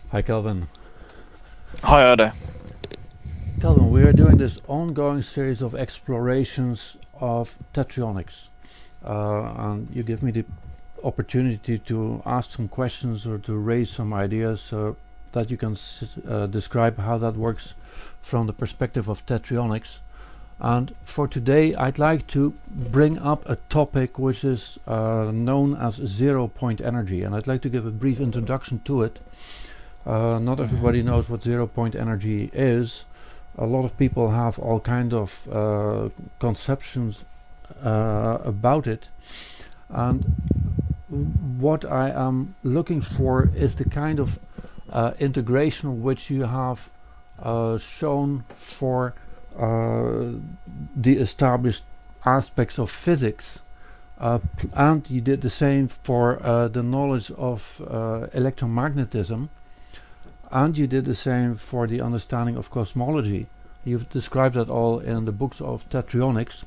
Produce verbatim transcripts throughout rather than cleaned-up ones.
Hi, Kelvin. Hi, Ade. Kelvin, we are doing this ongoing series of explorations of tetronics. Uh, and you give me the opportunity to ask some questions or to raise some ideas so that you can s- uh, describe how that works from the perspective of tetronics. And for today, I'd like to bring up a topic which is uh, known as zero point energy. And I'd like to give a brief introduction to it. Uh, not everybody knows what zero point energy is. A lot of people have all kind of uh, conceptions uh, about it, and what I am looking for is the kind of uh, integration which you have uh, shown for uh, the established aspects of physics, uh, and you did the same for uh, the knowledge of uh, electromagnetism. And you did the same for the understanding of cosmology. You've described that all in the books of tetronics.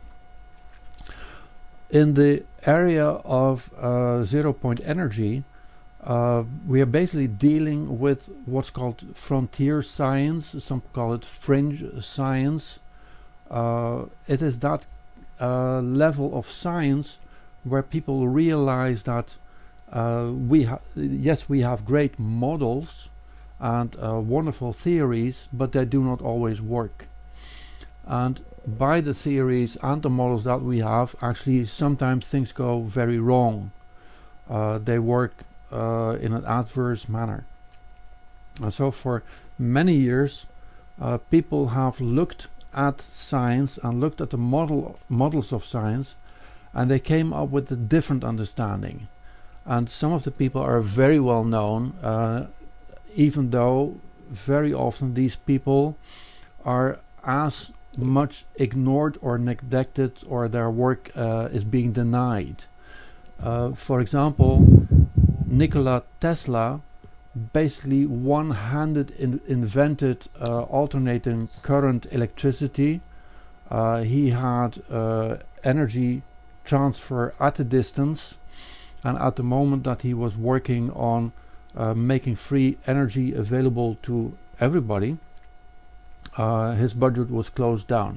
In the area of uh, zero point energy, uh, we are basically dealing with what's called frontier science. Some call it fringe science. Uh, it is that uh, level of science where people realize that uh, we ha- yes, we have great models and uh, wonderful theories, but they do not always work. And by the theories and the models that we have, actually sometimes things go very wrong. Uh, they work uh, in an adverse manner. And so for many years, uh, people have looked at science and looked at the model models of science, and they came up with a different understanding. And some of the people are very well known, uh, even though very often these people are as much ignored or neglected, or their work uh, is being denied. Uh, for example, Nikola Tesla basically one-handed in invented uh, alternating current electricity. Uh, he had uh, energy transfer at a distance, and at the moment that he was working on uh, making free energy available to everybody, uh, his budget was closed down.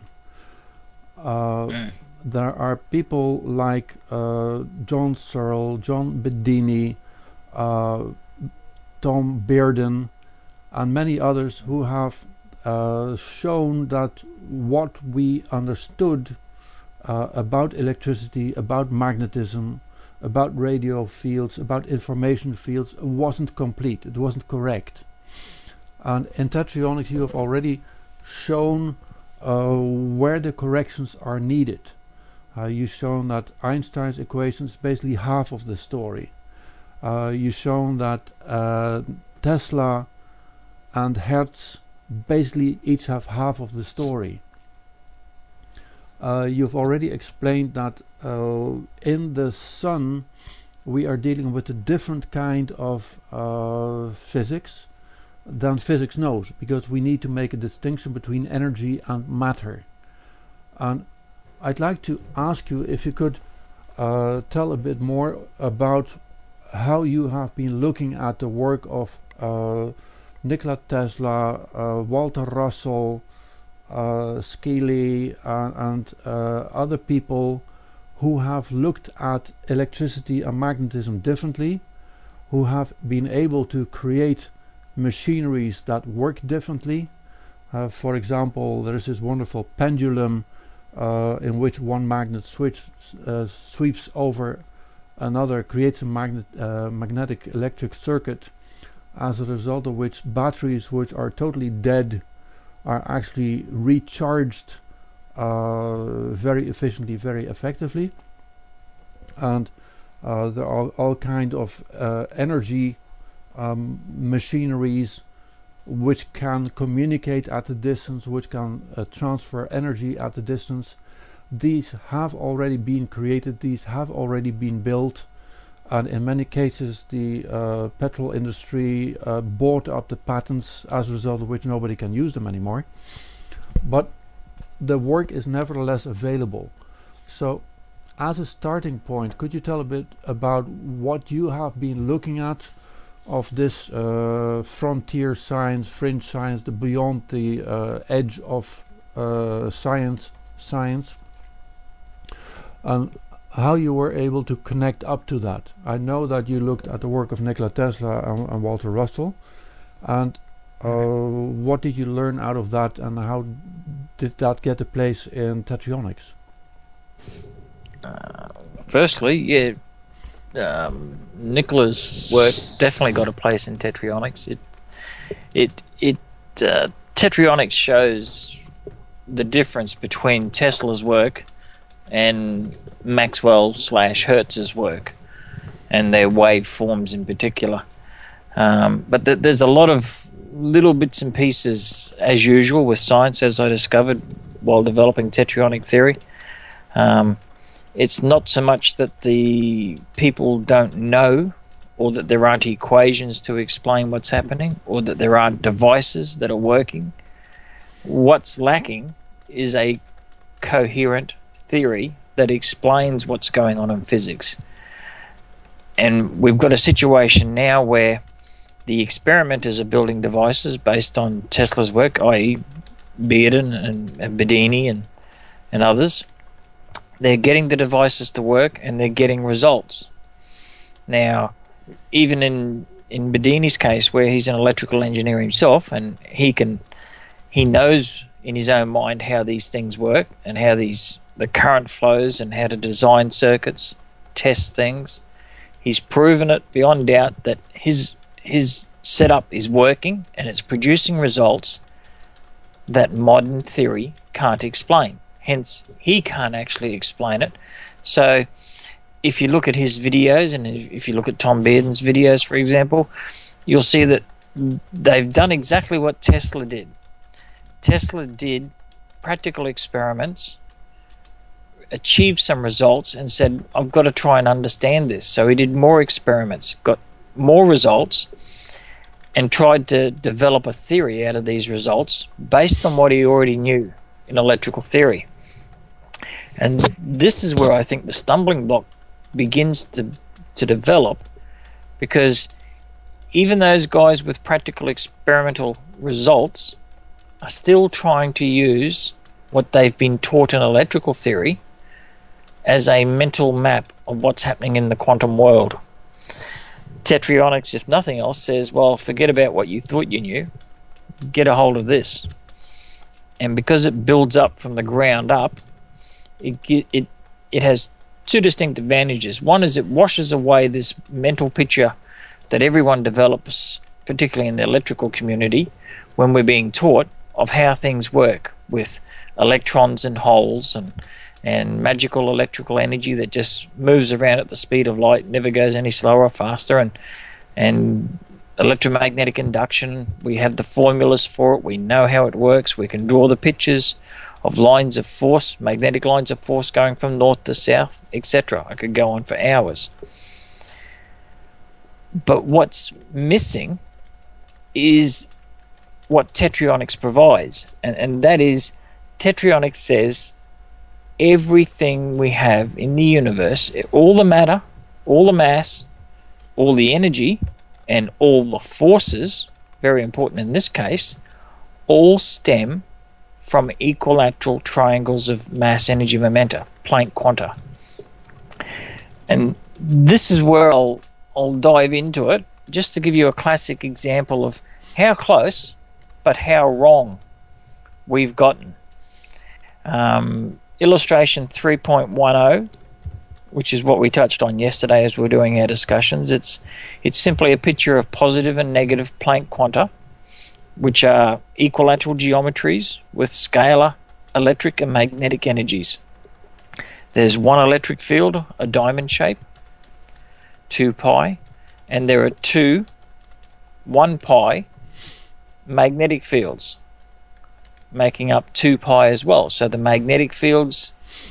Uh, Mm. there are people like uh, John Searle, John Bedini, uh, Tom Bearden, and many others who have uh, shown that what we understood uh, about electricity, about magnetism, about radio fields, about information fields wasn't complete, it wasn't correct. And in tetronics you have already shown uh, where the corrections are needed. Uh, you've shown that Einstein's equation is basically half of the story. Uh, you've shown that uh, Tesla and Hertz basically each have half of the story. Uh, you've already explained that uh, in the sun we are dealing with a different kind of uh, physics than physics knows, because we need to make a distinction between energy and matter. And I'd like to ask you if you could uh, tell a bit more about how you have been looking at the work of uh, Nikola Tesla, uh, Walter Russell, uh, Scaly, uh, and uh, other people who have looked at electricity and magnetism differently, who have been able to create machineries that work differently. Uh, for example, there is this wonderful pendulum uh, in which one magnet switch, uh, sweeps over another, creates a magnet, uh, magnetic electric circuit, as a result of which batteries which are totally dead are actually recharged uh, very efficiently, very effectively. And uh, there are all kind of uh, energy um, machineries which can communicate at a distance, which can uh, transfer energy at a distance. These have already been created, these have already been built, and in many cases the uh, petrol industry uh, bought up the patents, as a result of which nobody can use them anymore. But the work is nevertheless available. So as a starting point, could you tell a bit about what you have been looking at of this uh, frontier science, fringe science, the beyond the uh, edge of uh, science, science, and how you were able to connect up to that. I know that you looked at the work of Nikola Tesla and, and Walter Russell, and uh, what did you learn out of that, and how did that get a place in Tetrionics? Uh, firstly, yeah, um, Nikola's work definitely got a place in Tetrionics. It, it, it. Uh, Tetrionics shows the difference between Tesla's work and Maxwell slash Hertz's work, and their waveforms in particular. Um, but th- there's a lot of little bits and pieces, as usual with science, as I discovered while developing tetrionic theory. Um, it's not so much that the people don't know, or that there aren't equations to explain what's happening, or that there aren't devices that are working. What's lacking is a coherent theory that explains what's going on in physics. And we've got a situation now where the experimenters are building devices based on Tesla's work, that is. Bearden and, and Bedini and, and others. They're getting the devices to work, and they're getting results. Now, even in, in Bedini's case, where he's an electrical engineer himself, and he can he knows in his own mind how these things work, and how these the current flows, and how to design circuits, test things. He's proven it beyond doubt that his his setup is working, and it's producing results that modern theory can't explain. Hence, he can't actually explain it. So, if you look at his videos, and if you look at Tom Bearden's videos, for example, you'll see that they've done exactly what Tesla did. Tesla did practical experiments, achieved some results, and said, I've got to try and understand this. So he did more experiments, got more results, and tried to develop a theory out of these results based on what he already knew in electrical theory. And this is where I think the stumbling block begins to, to develop, because even those guys with practical experimental results are still trying to use what they've been taught in electrical theory as a mental map of what's happening in the quantum world. Tetrionics, if nothing else, says, well, forget about what you thought you knew, get a hold of this. And because it builds up from the ground up, it it it has two distinct advantages. One is it washes away this mental picture that everyone develops, particularly in the electrical community, when we're being taught of how things work with electrons and holes and and magical electrical energy that just moves around at the speed of light, never goes any slower or faster, and and electromagnetic induction, we have the formulas for it, we know how it works, we can draw the pictures of lines of force, magnetic lines of force going from north to south, et cetera. I could go on for hours. But what's missing is what Tetrionics provides, and, and that is Tetrionics says everything we have in the universe, all the matter, all the mass, all the energy, and all the forces, very important in this case, all stem from equilateral triangles of mass, energy, momenta, Planck quanta. And this is where I'll, I'll dive into it, just to give you a classic example of how close, but how wrong we've gotten. Um, illustration three point ten, which is what we touched on yesterday as we were doing our discussions. It's it's simply a picture of positive and negative Planck quanta, which are equilateral geometries with scalar, electric and magnetic energies. There's one electric field, a diamond shape, two pi, and there are two, one pi, magnetic fields, making up two pi as well. So the magnetic fields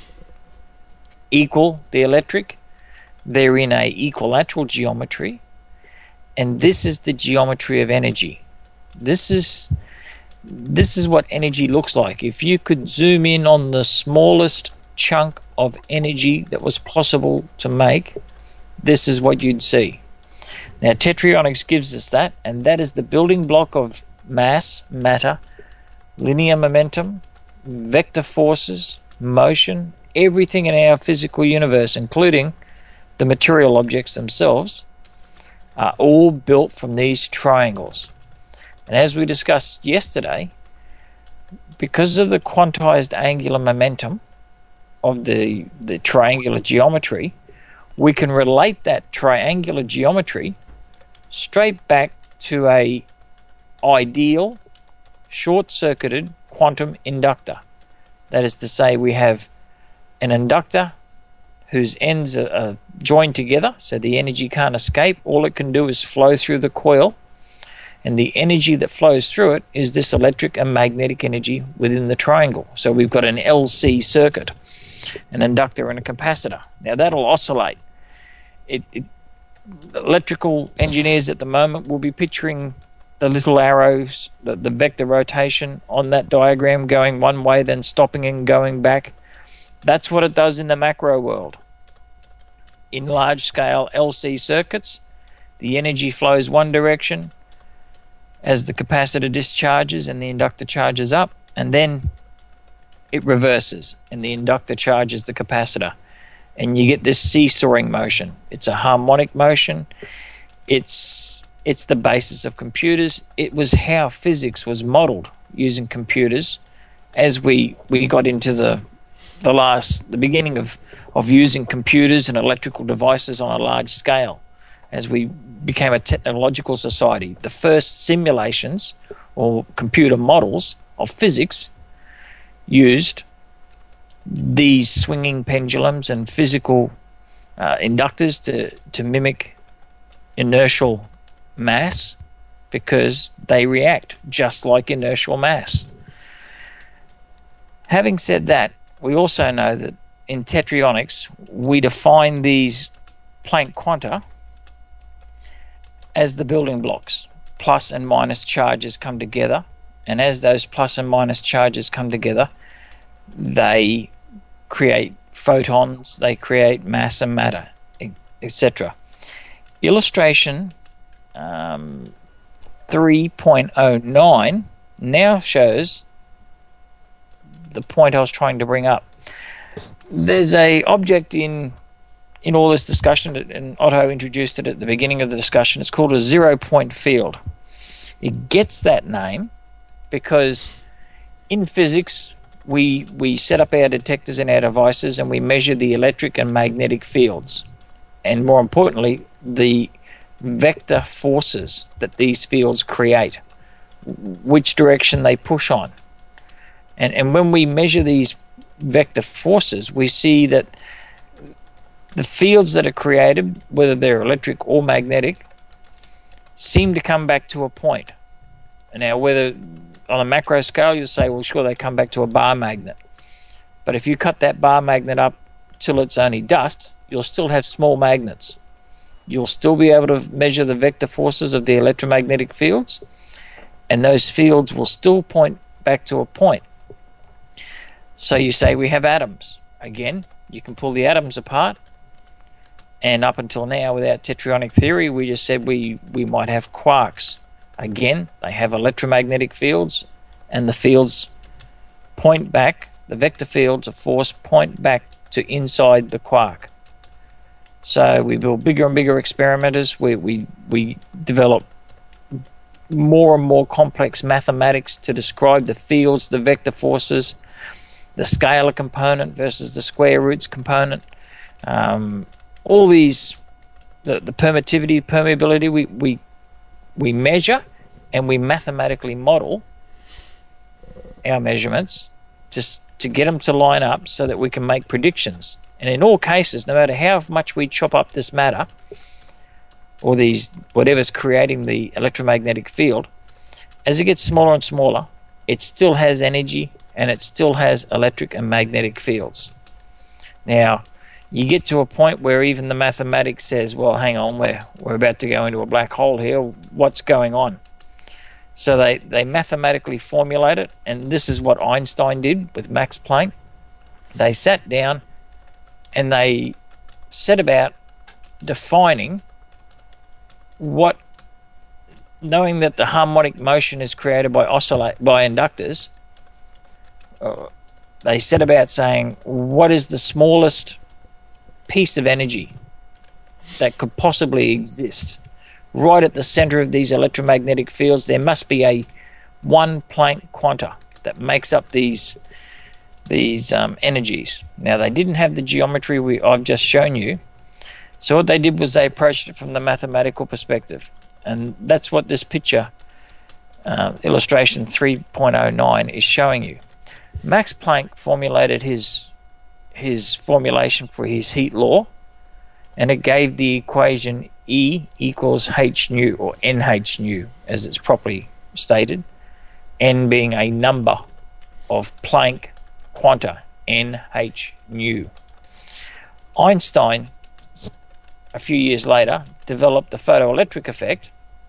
equal the electric. They're in a equilateral geometry, and this is the geometry of energy. This is this is what energy looks like. If you could zoom in on the smallest chunk of energy that was possible to make, this is what you'd see. Now, Tetrionics gives us that, and that is the building block of mass, matter, linear momentum, vector forces, motion, everything in our physical universe, including the material objects themselves, are all built from these triangles. And as we discussed yesterday, because of the quantized angular momentum of the, the triangular geometry, we can relate that triangular geometry straight back to a ideal short-circuited quantum inductor. That is to say, we have an inductor whose ends are, are joined together, so the energy can't escape. All it can do is flow through the coil, and the energy that flows through it is this electric and magnetic energy within the triangle. So we've got an L C circuit, an inductor and a capacitor. Now that'll oscillate. It, it, electrical engineers at the moment will be picturing the little arrows, the, the vector rotation on that diagram going one way, then stopping and going back. That's what it does in the macro world. In large-scale L C circuits, the energy flows one direction as the capacitor discharges and the inductor charges up, and then it reverses and the inductor charges the capacitor. And you get this seesawing motion. It's a harmonic motion. It's it's the basis of computers. It was how physics was modeled using computers as we we got into the the last the beginning of of using computers and electrical devices on a large scale. As we became a technological society, the first simulations or computer models of physics used these swinging pendulums and physical uh, inductors to, to mimic inertial mass, because they react just like inertial mass. Having said that, we also know that in Tetrionics we define these Planck quanta as the building blocks. Plus and minus charges come together, and as those plus and minus charges come together, they create photons, they create mass and matter, et cetera. Illustration um, three point oh nine now shows the point I was trying to bring up. There's a object in in all this discussion, and Otto introduced it at the beginning of the discussion. It's called a zero-point field. It gets that name because in physics, we we set up our detectors and our devices, and we measure the electric and magnetic fields, and more importantly, the vector forces that these fields create, which direction they push on. And and when we measure these vector forces, we see that the fields that are created, whether they're electric or magnetic, seem to come back to a point. And now, whether on a macro scale, you'll say, well, sure, they come back to a bar magnet. But if you cut that bar magnet up till it's only dust, you'll still have small magnets. You'll still be able to measure the vector forces of the electromagnetic fields, and those fields will still point back to a point. So you say we have atoms. Again, you can pull the atoms apart, and up until now, without tetronic theory, we just said we, we might have quarks. Again, they have electromagnetic fields, and the fields point back, the vector fields of force point back to inside the quark. So we build bigger and bigger experimenters. We, we, we develop more and more complex mathematics to describe the fields, the vector forces, the scalar component versus the square roots component. Um, all these, the, the permittivity, permeability, we, we, we measure and we mathematically model our measurements just to get them to line up so that we can make predictions. And in all cases, no matter how much we chop up this matter, or these whatever's creating the electromagnetic field, as it gets smaller and smaller, it still has energy and it still has electric and magnetic fields. Now, you get to a point where even the mathematics says, well, hang on, we're, we're about to go into a black hole here. What's going on? So they, they mathematically formulate it, and this is what Einstein did with Max Planck. They sat down and they set about defining what, knowing that the harmonic motion is created by oscillate by inductors, uh, they set about saying, what is the smallest piece of energy that could possibly exist right at the center of these electromagnetic fields? There must be a one Planck quanta that makes up these these um, energies. Now, they didn't have the geometry we I've just shown you, so what they did was they approached it from the mathematical perspective, and that's what this picture, uh, illustration three point oh nine, is showing you. Max Planck formulated his his formulation for his heat law, and it gave the equation E equals h nu, or nh nu, as it's properly stated, n being a number of Planck quanta, nh nu. Einstein, a few years later, developed the photoelectric effect,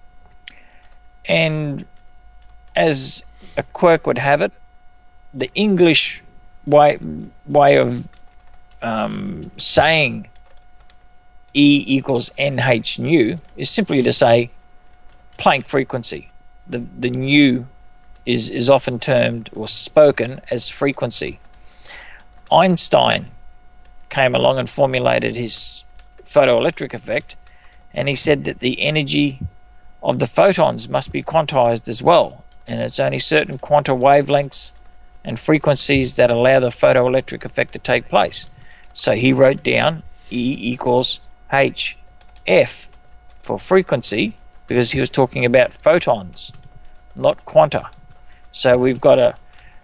and as a quirk would have it, the English way, way of um, saying E equals nh nu is simply to say Planck frequency. The, the nu is, is often termed or spoken as frequency. Einstein came along and formulated his photoelectric effect, and he said that the energy of the photons must be quantized as well, and it's only certain quanta wavelengths and frequencies that allow the photoelectric effect to take place. So he wrote down E equals hf for frequency, because he was talking about photons, not quanta. So we've got a,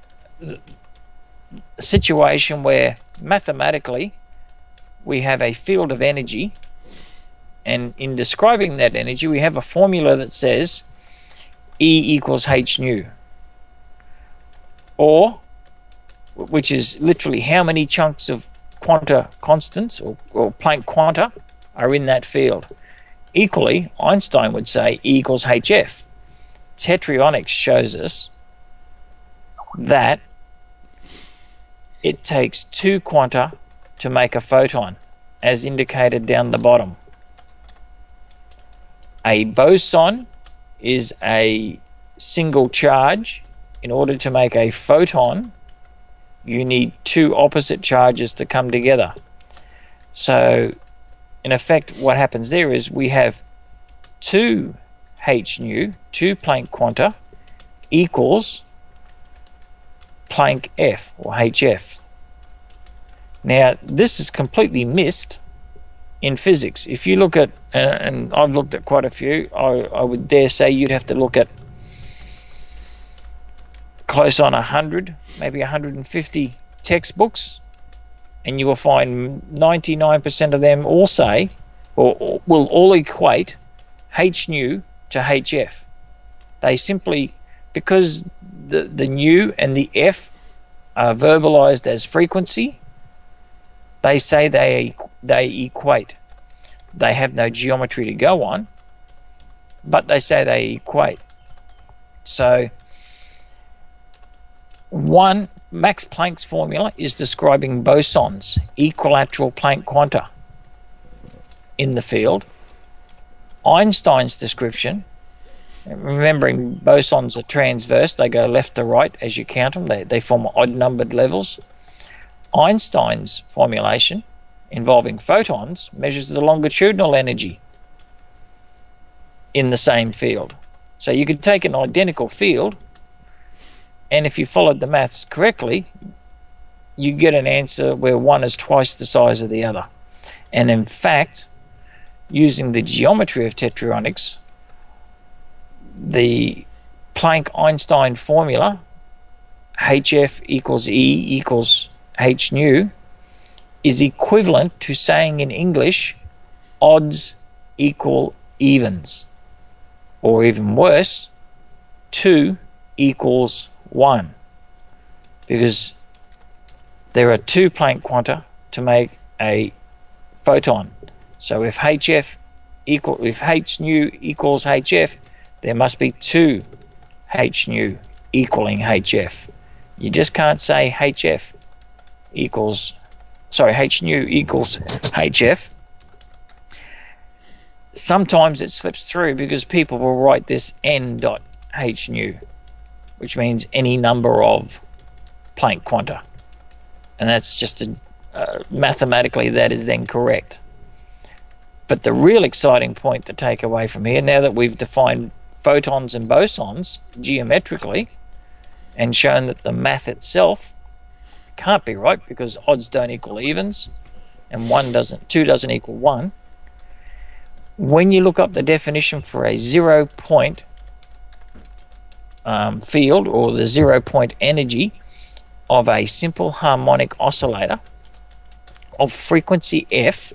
a situation where mathematically we have a field of energy, and in describing that energy we have a formula that says E equals h nu, or which is literally how many chunks of quanta constants or, or Planck quanta are in that field. Equally, Einstein would say E equals hf. Tetraionics shows us that it takes two quanta to make a photon, as indicated down the bottom. A boson is a single charge. In order to make a photon, you need two opposite charges to come together. So, in effect, what happens there is we have two h nu, two Planck quanta, equals Planck F, or hf. Now, this is completely missed in physics. If you look at, uh, and I've looked at quite a few, I, I would dare say you'd have to look at close on one hundred, maybe one hundred fifty textbooks, and you will find ninety-nine percent of them all say, or, or will all equate h nu to hf. They simply, because the, the nu and the f are verbalized as frequency, they say they they equate. They have no geometry to go on, but they say they equate. So, one, Max Planck's formula is describing bosons, equilateral Planck quanta in the field. Einstein's description, remembering bosons are transverse, they go left to right as you count them, they, they form odd-numbered levels. Einstein's formulation, involving photons, measures the longitudinal energy in the same field. So you could take an identical field, and if you followed the maths correctly, you get an answer where one is twice the size of the other. And in fact, using the geometry of tetraionics, the Planck-Einstein formula, hf equals E equals h nu, is equivalent to saying in English, odds equal evens. Or even worse, two equals one. Because there are two Planck quanta to make a photon. So if hf equal, if h nu equals hf, there must be two h nu equaling hf. You just can't say hf equals, sorry, h nu equals hf. sometimes it slips through because people will write this n dot h nu, which means any number of Planck quanta. And that's just a, uh, mathematically that is then correct. But the real exciting point to take away from here, now that we've defined photons and bosons geometrically and shown that the math itself can't be right because odds don't equal evens and one doesn't, two doesn't equal one, when you look up the definition for a zero point um, field or the zero point energy of a simple harmonic oscillator of frequency f,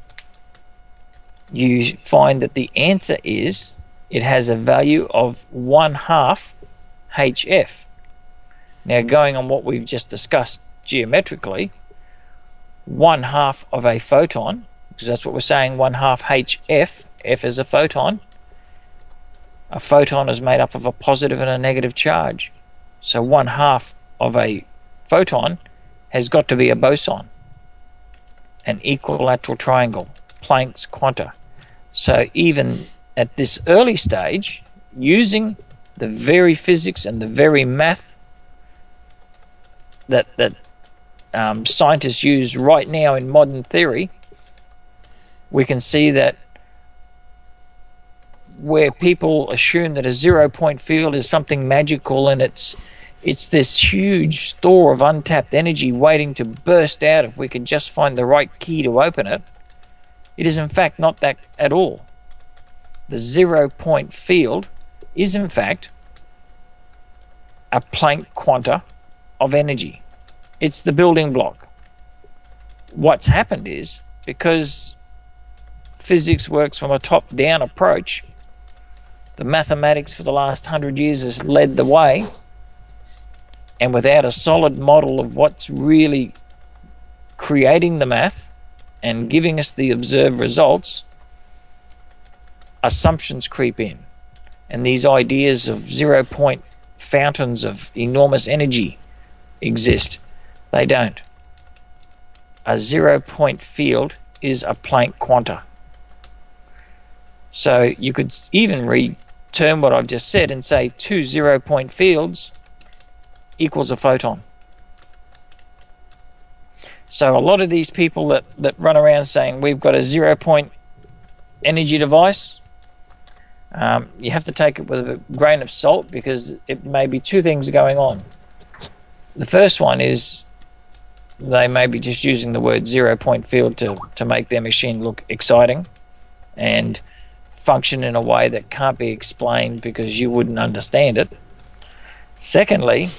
you find that the answer is it has a value of one half H F. Now, going on what we've just discussed geometrically, one half of a photon, because that's what we're saying, one half H F, F is a photon. A photon is made up of a positive and a negative charge. So one half of a photon has got to be a boson, an equilateral triangle, Planck's quanta. So even at this early stage, using the very physics and the very math that that um, scientists use right now in modern theory, we can see that where people assume that a zero-point field is something magical and it's it's this huge store of untapped energy waiting to burst out if we could just find the right key to open it, it is in fact not that at all. The zero-point field is in fact a Planck quanta of energy. It's the building block. What's happened is, because physics works from a top-down approach, the mathematics for the last hundred years has led the way, and without a solid model of what's really creating the math and giving us the observed results, assumptions creep in. And these ideas of zero-point fountains of enormous energy exist. They don't. A zero-point field is a Planck quanta. So you could even return what I've just said and say two zero-point fields equals a photon. So a lot of these people that, that run around saying we've got a zero-point energy device, um, you have to take it with a grain of salt because it may be two things going on. The first one is they may be just using the word zero-point field to, to make their machine look exciting and function in a way that can't be explained because you wouldn't understand it. Secondly,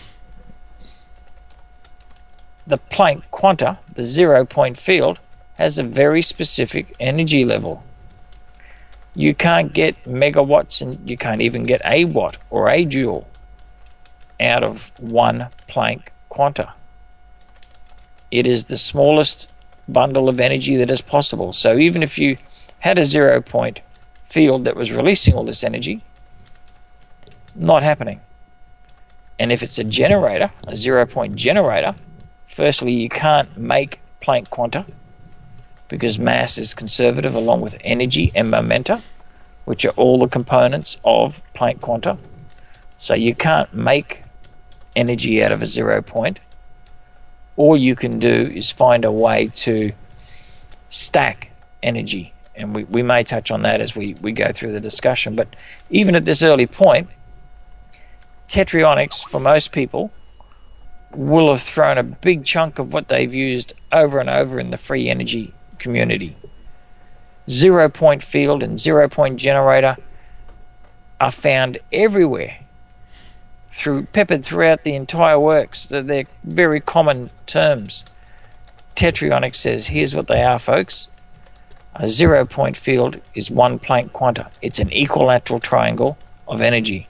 the Planck quanta, the zero-point field, has a very specific energy level. You can't get megawatts and you can't even get a watt or a joule out of one Planck quanta. It is the smallest bundle of energy that is possible. So even if you had a zero-point field that was releasing all this energy, not happening. And if it's a generator, a zero-point generator, firstly, you can't make Planck quanta because mass is conservative along with energy and momenta, which are all the components of Planck quanta. So you can't make energy out of a zero point. All you can do is find a way to stack energy. And we, we may touch on that as we, we go through the discussion. But even at this early point, tetrionics, for most people, will have thrown a big chunk of what they've used over and over in the free energy community. Zero-point field and zero-point generator are found everywhere, through peppered throughout the entire works. They're very common terms. Tetrionics says, here's what they are, folks. A zero-point field is one Planck quanta. It's an equilateral triangle of energy.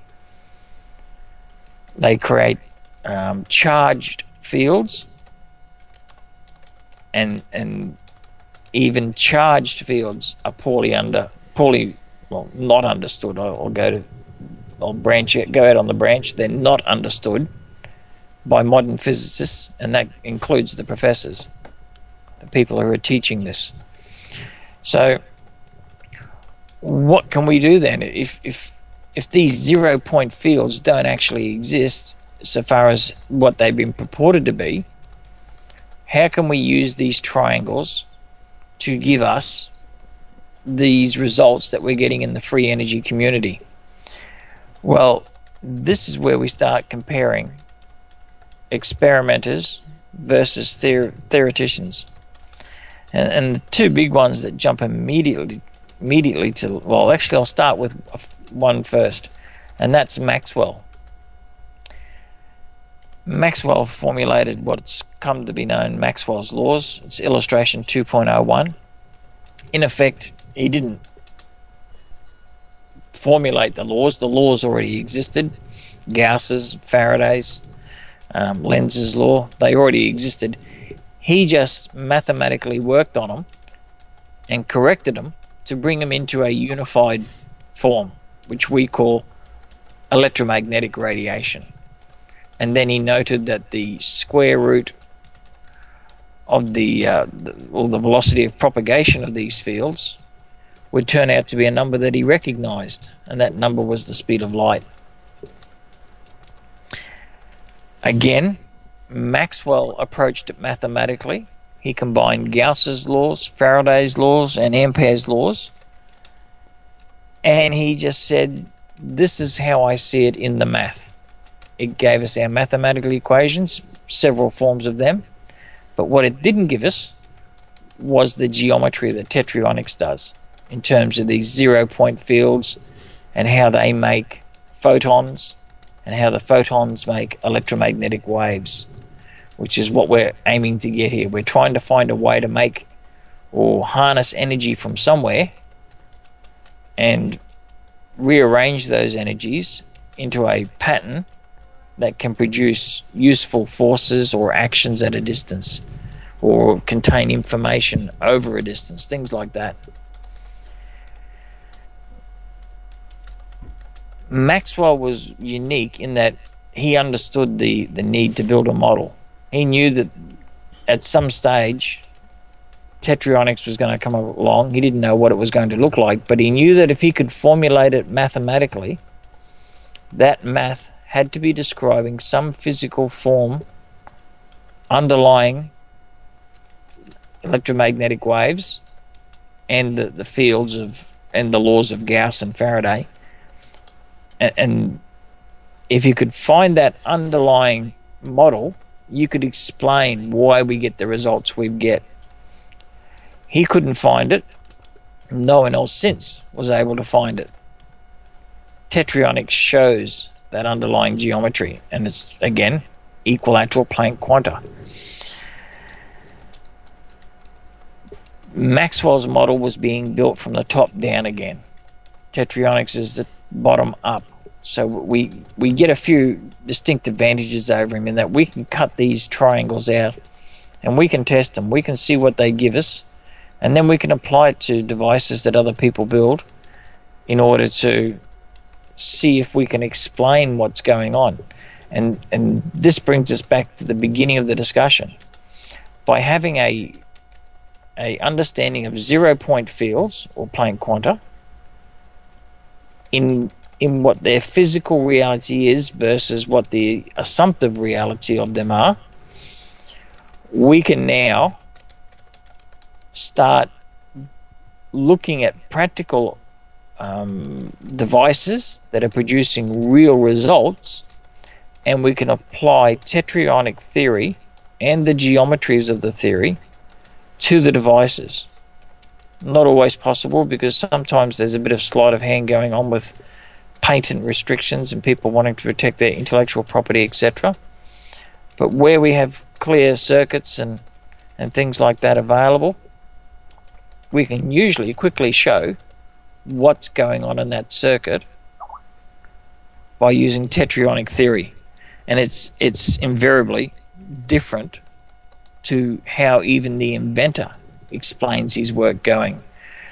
They create um, charged fields, and and even charged fields are poorly under poorly well not understood. I'll, I'll go to I'll branch it, go out on the branch. They're not understood by modern physicists, and that includes the professors, the people who are teaching this. So what can we do then if if if these zero point fields don't actually exist so far as what they've been purported to be? How can we use these triangles to give us these results that we're getting in the free energy community? Well, this is where we start comparing experimenters versus theor- theoreticians. And, and the two big ones that jump immediately immediately to, well, actually I'll start with one first, and that's Maxwell. Maxwell formulated what's come to be known Maxwell's laws. It's illustration two point oh one. In effect, he didn't formulate the laws. The laws already existed. Gauss's, Faraday's, um, Lenz's law, they already existed. He just mathematically worked on them and corrected them to bring them into a unified form, which we call electromagnetic radiation. And then he noted that the square root of the, uh, the, or the velocity of propagation of these fields would turn out to be a number that he recognized, and that number was the speed of light. Again, Maxwell approached it mathematically. He combined Gauss's laws, Faraday's laws, and Ampere's laws, and he just said, this is how I see it in the math. It gave us our mathematical equations, several forms of them, but what it didn't give us was the geometry that Tetrionics does in terms of these zero-point fields and how they make photons and how the photons make electromagnetic waves, which is what we're aiming to get here. We're trying to find a way to make or harness energy from somewhere and rearrange those energies into a pattern that can produce useful forces or actions at a distance, or contain information over a distance, things like that. Maxwell was unique in that he understood the, the need to build a model. He knew that at some stage Tetrionics was going to come along. He didn't know what it was going to look like, but he knew that if he could formulate it mathematically, that math had to be describing some physical form underlying electromagnetic waves and the, the fields of and the laws of Gauss and Faraday. And, and if you could find that underlying model, you could explain why we get the results we get. He couldn't find it. No one else since was able to find it. Tetrionics shows that underlying geometry, and it's, again, equilateral Planck quanta. Maxwell's model was being built from the top down again. Tetrionics is the bottom up. So we we get a few distinct advantages over him in that we can cut these triangles out and we can test them. We can see what they give us, and then we can apply it to devices that other people build in order to see if we can explain what's going on. And and this brings us back to the beginning of the discussion. By having a a understanding of zero point fields or Planck quanta in in what their physical reality is versus what the assumptive reality of them are, we can now start looking at practical um, devices that are producing real results, and we can apply tetrionic theory and the geometries of the theory to the devices. Not always possible, because sometimes there's a bit of sleight of hand going on with patent restrictions and people wanting to protect their intellectual property, et cetera. But where we have clear circuits and, and things like that available, we can usually quickly show what's going on in that circuit by using tetrionic theory. And it's it's invariably different to how even the inventor explains his work going.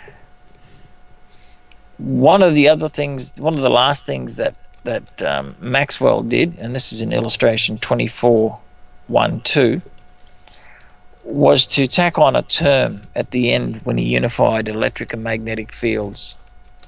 One of the other things, one of the last things that, that um, Maxwell did, and this is in illustration twenty-four one two, was to tack on a term at the end when he unified electric and magnetic fields.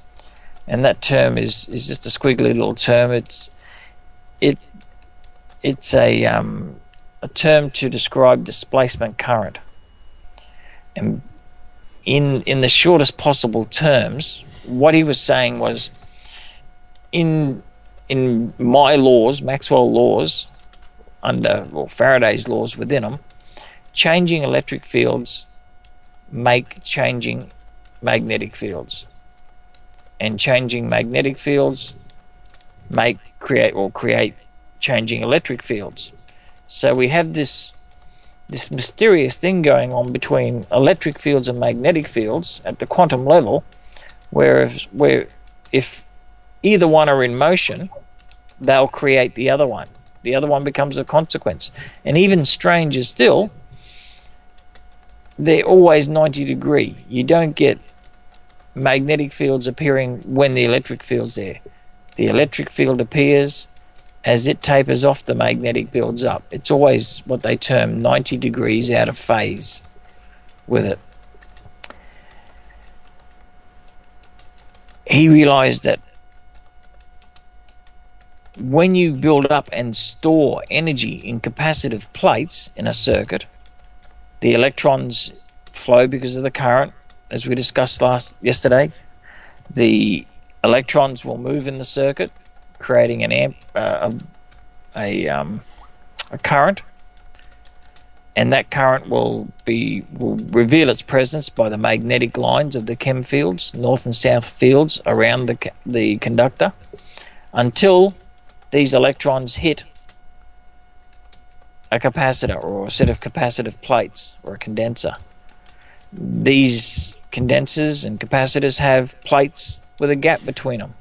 and that term is, is just a squiggly little term. It's it it's a um, a term to describe displacement current. And in in the shortest possible terms, what he was saying was, in in my laws, Maxwell laws, under well, Faraday's laws within them, changing electric fields make changing magnetic fields, and changing magnetic fields make create or create changing electric fields. So we have this this mysterious thing going on between electric fields and magnetic fields at the quantum level, where if, where if either one are in motion, they'll create the other one. The other one becomes a consequence. And even stranger still, they're always ninety degree. You don't get magnetic fields appearing when the electric field's there. The electric field appears as it tapers off, the magnetic builds up. It's always what they term ninety degrees out of phase with it. He realized that when you build up and store energy in capacitive plates in a circuit, the electrons flow because of the current, as we discussed last yesterday. The electrons will move in the circuit, creating an amp, uh, a, a, um, a current, and that current will be will reveal its presence by the magnetic lines of the chem fields, north and south fields around the the conductor, until these electrons hit a capacitor or a set of capacitive plates or a condenser. These condensers and capacitors have plates with a gap between them.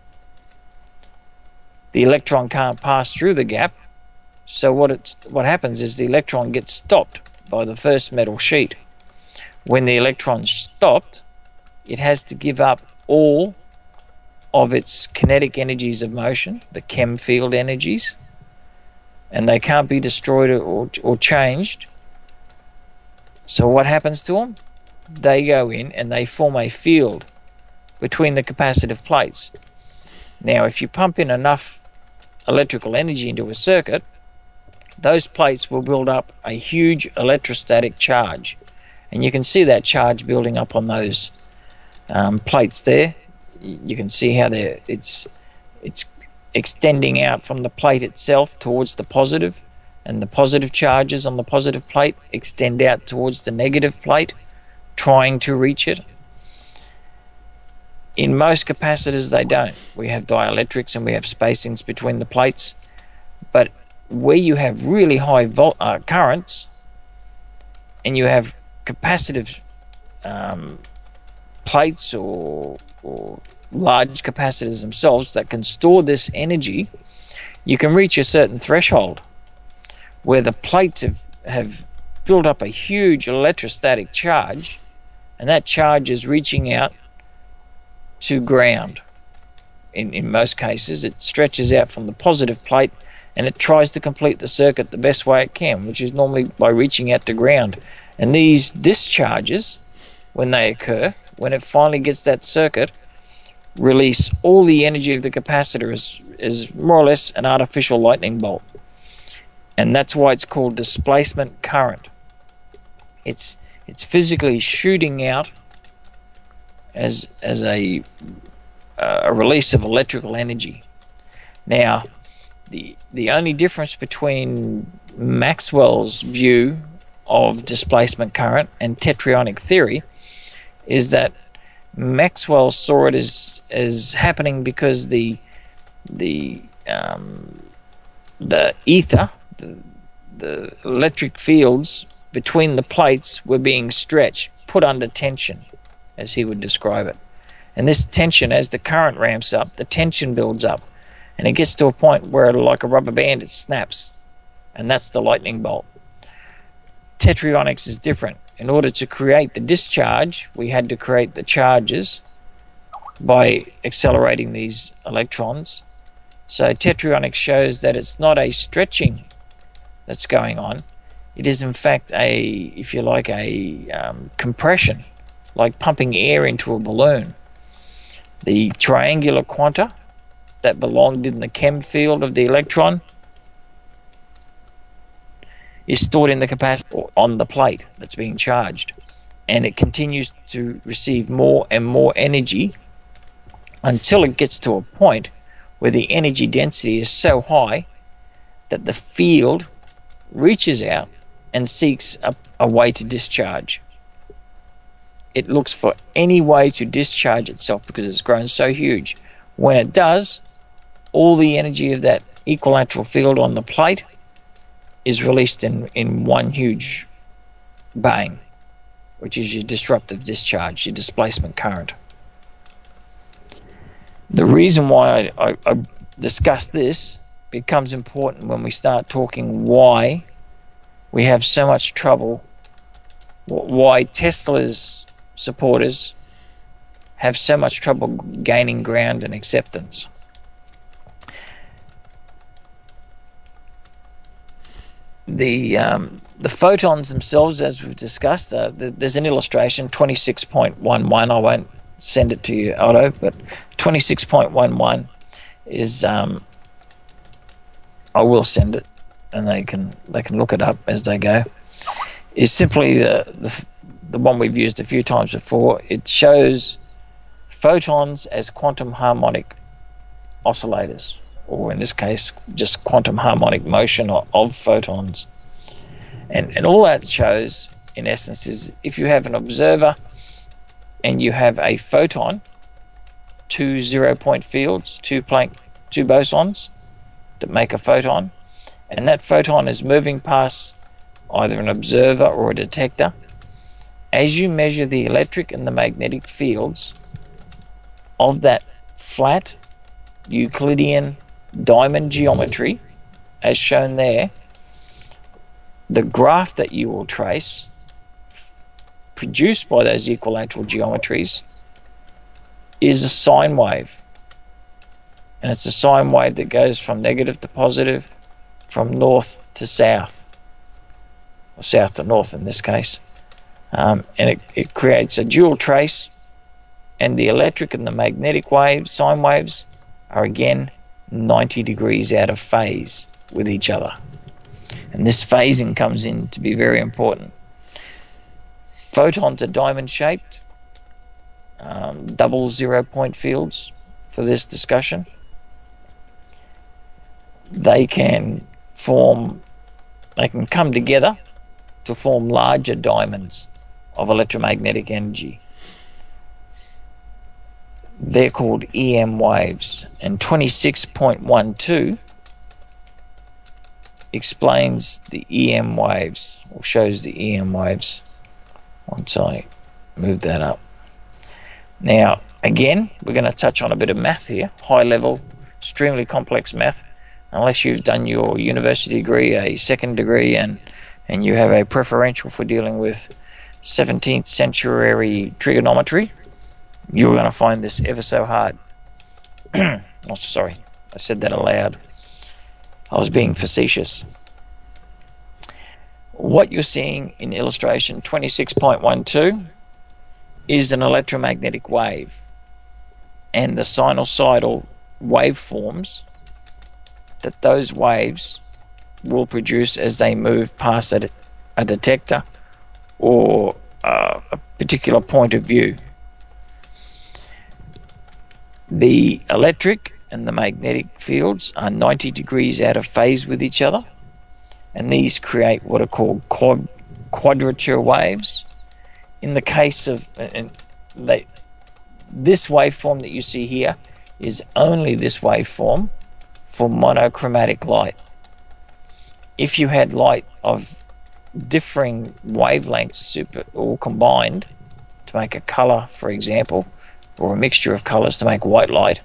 The electron can't pass through the gap, so what it's, what happens is the electron gets stopped by the first metal sheet. When the electron's stopped, it has to give up all of its kinetic energies of motion, the chem field energies, and they can't be destroyed or, or changed. So what happens to them? They go in and they form a field between the capacitive plates. Now, if you pump in enough electrical energy into a circuit, those plates will build up a huge electrostatic charge. And you can see that charge building up on those um, plates there. You can see how they're, it's, it's extending out from the plate itself towards the positive, and the positive charges on the positive plate extend out towards the negative plate, trying to reach it. In most capacitors, they don't. We have dielectrics and we have spacings between the plates. But where you have really high volt, uh, currents, and you have capacitive um, plates or, or large capacitors themselves that can store this energy, you can reach a certain threshold where the plates have, have built up a huge electrostatic charge, and that charge is reaching out to ground. In, in most cases, it stretches out from the positive plate and it tries to complete the circuit the best way it can, which is normally by reaching out to ground. And these discharges, when they occur, when it finally gets that circuit, release all the energy of the capacitor as, as more or less an artificial lightning bolt. And that's why it's called displacement current. It's it's physically shooting out as as a uh, a release of electrical energy. Now, the the only difference between Maxwell's view of displacement current and tetraionic theory is that Maxwell saw it as as happening because the the um, the ether, the, the electric fields between the plates were being stretched, put under tension, as he would describe it. And this tension, as the current ramps up, the tension builds up, and it gets to a point where, like a rubber band, it snaps, and that's the lightning bolt. Tetraionics is different. In order to create the discharge, we had to create the charges by accelerating these electrons. So tetraionics shows that it's not a stretching that's going on. It is in fact a, if you like, a um, compression, like pumping air into a balloon. The triangular quanta that belonged in the chem field of the electron is stored in the capacitor on the plate that's being charged, and it continues to receive more and more energy until it gets to a point where the energy density is so high that the field reaches out and seeks a, a way to discharge. It looks for any way to discharge itself because it's grown so huge. When it does, all the energy of that equilateral field on the plate is released in, in one huge bang, which is your disruptive discharge, your displacement current. The reason why I, I, I discuss this becomes important when we start talking why we have so much trouble, why Tesla's supporters have so much trouble gaining ground and acceptance. The um, the photons themselves, as we've discussed, uh, th there's an illustration, twenty-six point one one. I won't send it to you, Otto, but twenty-six point one one is, um, I will send it, and they can they can look it up as they go. Is simply the, the the one we've used a few times before. It shows photons as quantum harmonic oscillators, or in this case, just quantum harmonic motion of, of photons. And, and all that shows, in essence, is if you have an observer and you have a photon, two zero-point fields, two Planck, two bosons that make a photon, and that photon is moving past either an observer or a detector. As you measure the electric and the magnetic fields of that flat Euclidean diamond geometry, as shown there, the graph that you will trace, produced by those equilateral geometries, is a sine wave. And it's a sine wave that goes from negative to positive, from north to south, or south to north in this case. Um, and it, it creates a dual trace, and the electric and the magnetic waves, sine waves, are again ninety degrees out of phase with each other. And this phasing comes in to be very important. Photons are diamond-shaped, um, double zero-point fields for this discussion. They can form, they can come together to form larger diamonds of electromagnetic energy. They're called E M waves, and twenty-six point one two explains the E M waves, or shows the E M waves. Once I move that up. Now, again, we're going to touch on a bit of math here, high level, extremely complex math. Unless you've done your university degree, a second degree, and and you have a preferential for dealing with seventeenth century trigonometry, you're going to find this ever so hard. Oh, sorry, I said that aloud. I was being facetious. What you're seeing in illustration twenty-six point one two is an electromagnetic wave, and the sinusoidal waveforms that those waves will produce as they move past a, a detector or uh, a particular point of view. The electric and the magnetic fields are ninety degrees out of phase with each other, and these create what are called quad, quadrature waves. In the case of, and they, this waveform that you see here is only this waveform for monochromatic light. If you had light of differing wavelengths super, all combined to make a color, for example, or a mixture of colors to make white light,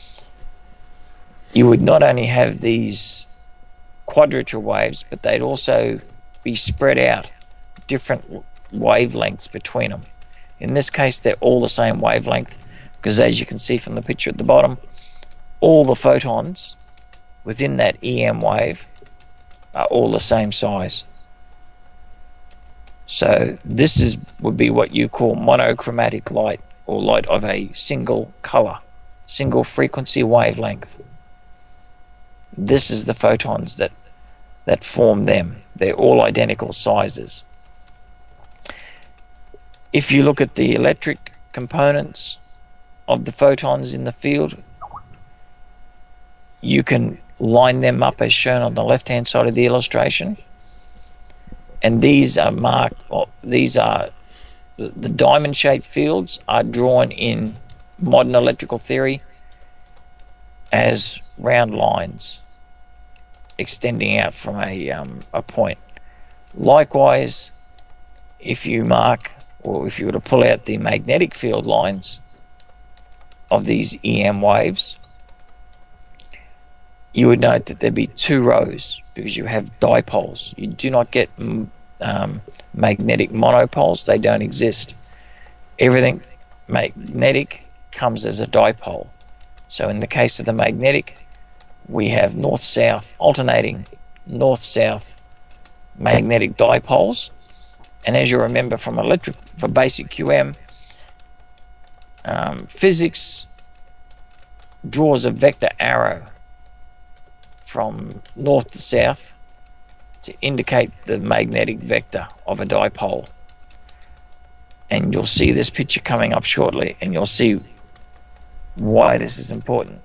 you would not only have these quadrature waves, but they'd also be spread out, different wavelengths between them. In this case, they're all the same wavelength, because as you can see from the picture at the bottom, all the photons within that E M wave are all the same size. So this is would be what you call monochromatic light, or light of a single color, single frequency wavelength. This is the photons that that form them. They're all identical sizes. If you look at the electric components of the photons in the field, you can line them up as shown on the left-hand side of the illustration. And these are marked, well, these are, the diamond-shaped fields are drawn in modern electrical theory as round lines extending out from a, um, a point. Likewise, if you mark, or if you were to pull out the magnetic field lines of these E M waves, you would note that there'd be two rows because you have dipoles. You do not get um, magnetic monopoles. They don't exist. Everything magnetic comes as a dipole. So in the case of the magnetic, we have north-south alternating north-south magnetic dipoles. And as you remember from electric, for basic Q M, um, physics draws a vector arrow from north to south to indicate the magnetic vector of a dipole. And you'll see this picture coming up shortly, and you'll see why this is important.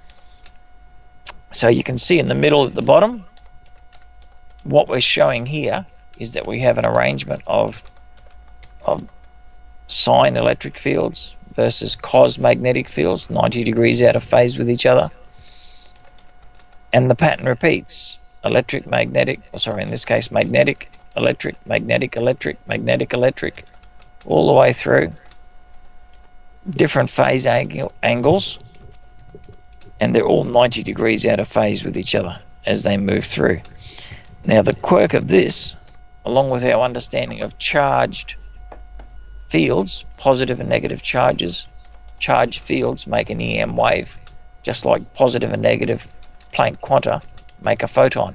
So you can see in the middle at the bottom, what we're showing here is that we have an arrangement of, of sine electric fields versus cos magnetic fields, ninety degrees out of phase with each other. And the pattern repeats. Electric, magnetic, or sorry, in this case, magnetic, electric, magnetic, electric, magnetic, electric, all the way through. Different phase angle, angles, and they're all ninety degrees out of phase with each other as they move through. Now, the quirk of this, along with our understanding of charged fields, positive and negative charges, charged fields make an E M wave, just like positive and negative Planck quanta make a photon.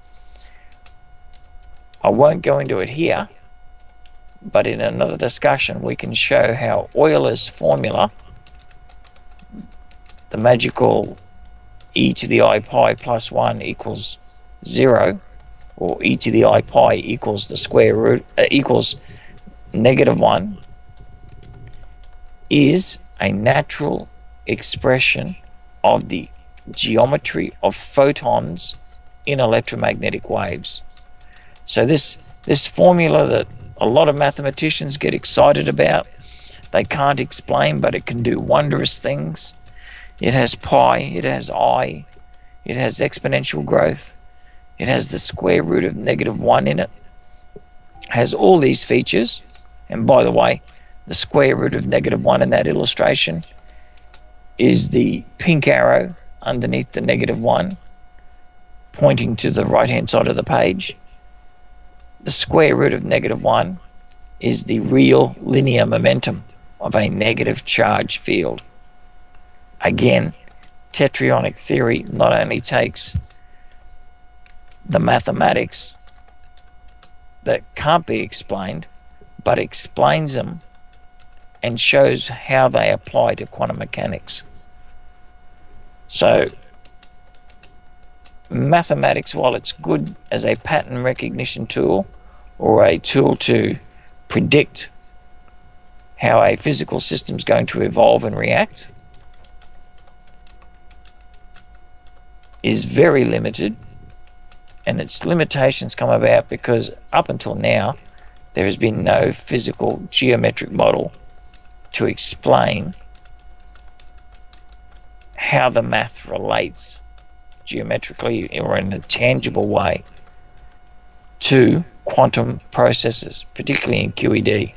I won't go into it here, but in another discussion we can show how Euler's formula, the magical e to the I pi plus one equals zero, or e to the I pi equals the square root, uh, equals negative one, is a natural expression of the geometry of photons in electromagnetic waves. So this this formula that a lot of mathematicians get excited about, they can't explain, but it can do wondrous things. It has pi, it has I, it has exponential growth, it has the square root of negative one in it, has all these features. And by the way, the square root of negative one in that illustration is the pink arrow underneath the negative one, pointing to the right-hand side of the page. The square root of negative one is the real linear momentum of a negative charge field. Again, tetraionic theory not only takes the mathematics that can't be explained, but explains them and shows how they apply to quantum mechanics. So, mathematics, while it's good as a pattern recognition tool or a tool to predict how a physical system is going to evolve and react, is very limited, and its limitations come about because up until now there has been no physical geometric model to explain how the math relates geometrically or in a tangible way to quantum processes, particularly in Q E D.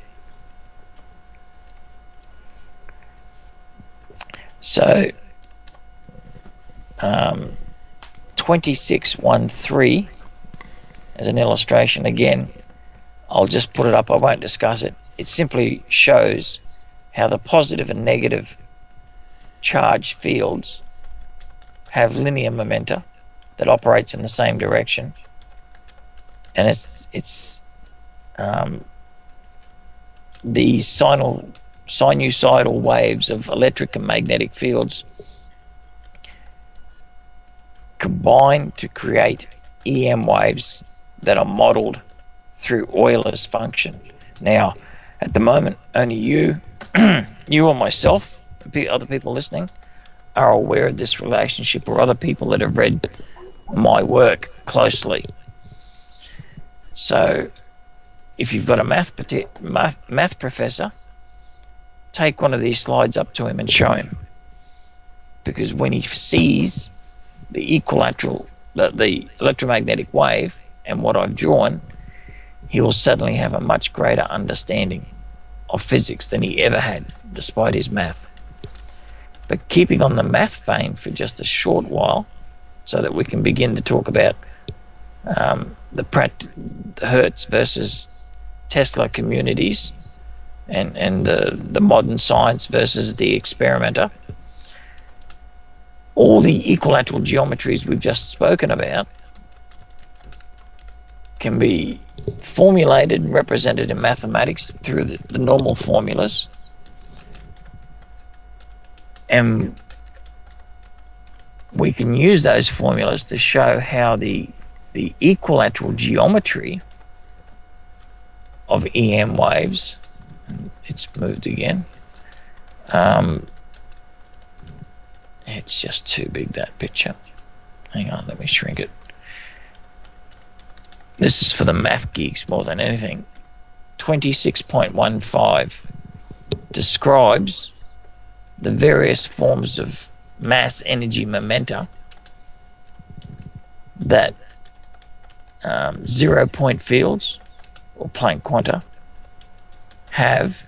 So, um, twenty-six thirteen as an illustration, again, I'll just put it up, I won't discuss it. It simply shows how the positive and negative charge fields have linear momenta that operates in the same direction, and it's it's um, the sinusoidal waves of electric and magnetic fields combine to create E M waves that are modeled through Euler's function. Now, at the moment, only you, you or myself, other people listening, are aware of this relationship, or other people that have read my work closely. So, if you've got a math, math, math professor, take one of these slides up to him and show him. Because when he sees the equilateral, the, the electromagnetic wave and what I've drawn, he will suddenly have a much greater understanding of physics than he ever had, despite his math. But keeping on the math vein for just a short while, so that we can begin to talk about um, the Pratt, the Hertz versus Tesla communities, and, and uh, the modern science versus the experimenter. All the equilateral geometries we've just spoken about can be formulated and represented in mathematics through the, the normal formulas. And we can use those formulas to show how the, the equilateral geometry of E M waves, and it's moved again, um, it's just too big, that picture. Hang on, let me shrink it. This is for the math geeks more than anything. twenty-six point one five describes the various forms of mass, energy, momenta that um, zero-point fields, or Planck quanta, have,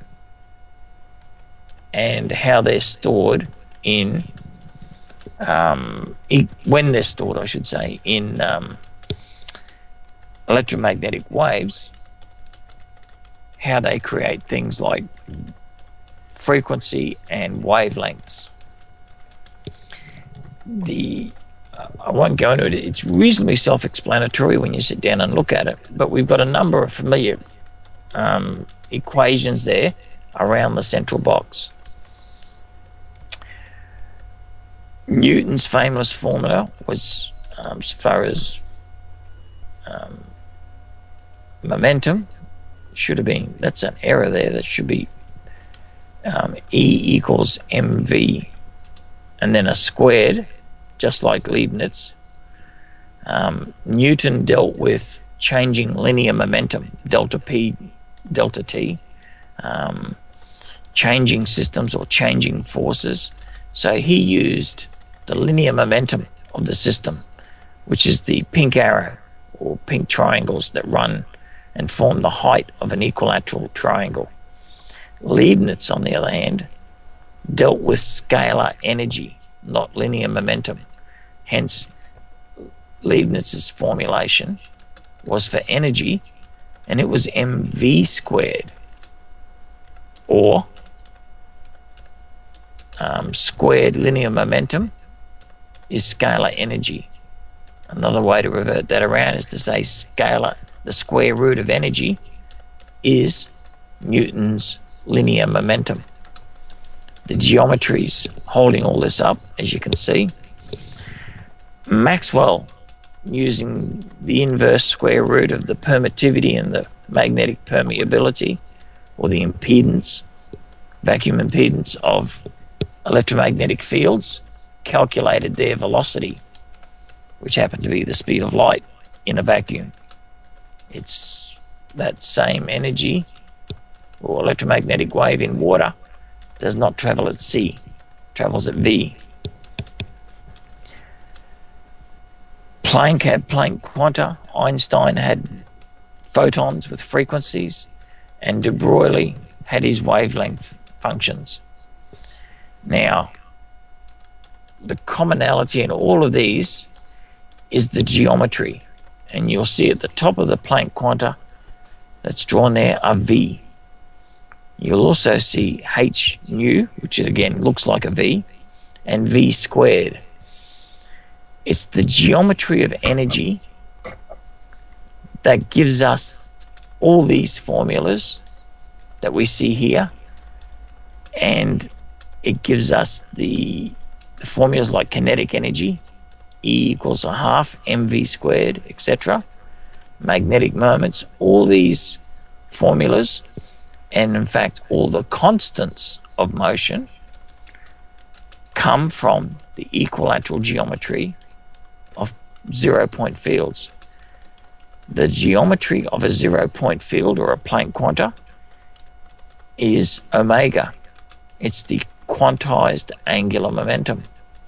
and how they're stored in, um, e- when they're stored, I should say, in um, electromagnetic waves, how they create things like frequency and wavelengths. The uh, I won't go into it. It's reasonably self-explanatory when you sit down and look at it, but we've got a number of familiar um, equations there around the central box. Newton's famous formula was, um, as far as um, momentum, should have been, that's an error there, that should be um, E equals mv and then a squared, just like Leibniz. Um, Newton dealt with changing linear momentum, delta P, delta T, um, changing systems or changing forces. So he used the linear momentum of the system, which is the pink arrow or pink triangles that run and form the height of an equilateral triangle. Leibniz, on the other hand, dealt with scalar energy, not linear momentum. Hence, Leibniz's formulation was for energy, and it was mv squared, or um, squared linear momentum is scalar energy. Another way to revert that around is to say scalar, the square root of energy, is Newton's linear momentum. The geometries holding all this up, as you can see. Maxwell, using the inverse square root of the permittivity and the magnetic permeability, or the impedance, vacuum impedance of electromagnetic fields, calculated their velocity, which happened to be the speed of light in a vacuum. It's that same energy or electromagnetic wave in water does not travel at c, travels at v. Planck had Planck quanta, Einstein had photons with frequencies, and de Broglie had his wavelength functions. Now, the commonality in all of these is the geometry, and you'll see at the top of the Planck quanta that's drawn there a V. You'll also see h nu, which again looks like a V, and V squared. It's the geometry of energy that gives us all these formulas that we see here, and it gives us the, the formulas like kinetic energy, E equals a half mv squared, et cetera. Magnetic moments, all these formulas, and in fact all the constants of motion come from the equilateral geometry of zero-point fields. The geometry of a zero-point field or a Planck quanta is omega. It's the quantized angular momentum.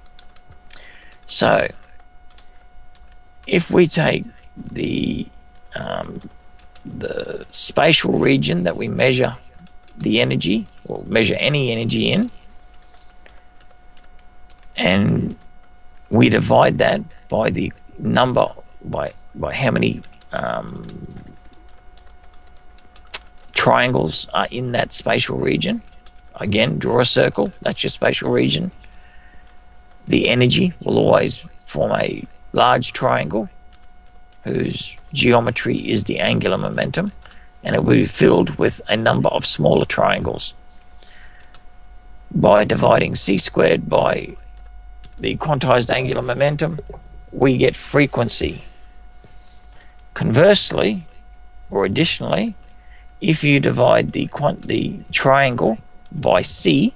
So if we take the um, the spatial region that we measure the energy, or measure any energy in, and we divide that by the number, by by how many um, triangles are in that spatial region. Again, draw a circle, that's your spatial region. The energy will always form a large triangle whose geometry is the angular momentum, and it will be filled with a number of smaller triangles. By dividing c squared by the quantized angular momentum, we get frequency. Conversely, or additionally, if you divide the quant the triangle by c,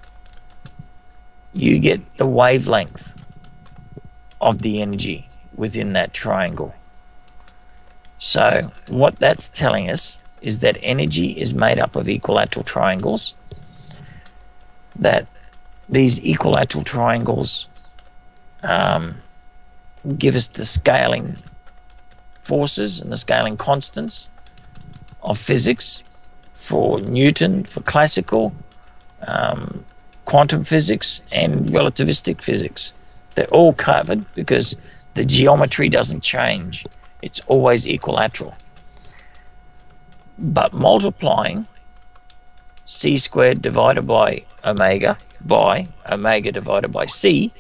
you get the wavelength of the energy within that triangle. So what that's telling us is that energy is made up of equilateral triangles, that these equilateral triangles um, give us the scaling forces and the scaling constants of physics for Newton, for classical, um, quantum physics, and relativistic physics. They're all covered because the geometry doesn't change. It's always equilateral. But multiplying c squared divided by omega by omega divided by c,